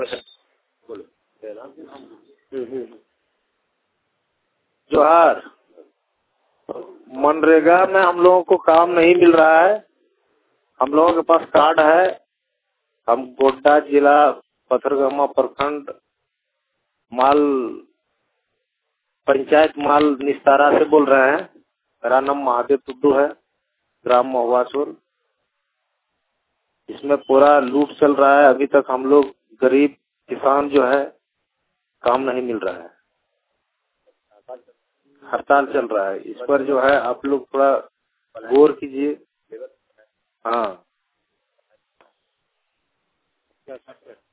बोलो। जोहार। मनरेगा में हम लोगों को काम नहीं मिल रहा है। हम लोगों के पास कार्ड है। हम गोड्डा जिला पथरगामा प्रखंड माल पंचायत माल निस्तारा से बोल रहे हैं। मेरा नाम महादेव टुड्डू है, ग्राम महुआसुर। इसमें पूरा लूट चल रहा है। अभी तक हम लोग गरीब किसान जो है काम नहीं मिल रहा है। हड़ताल चल रहा है। इस पर जो है आप लोग थोड़ा गौर कीजिए। हाँ।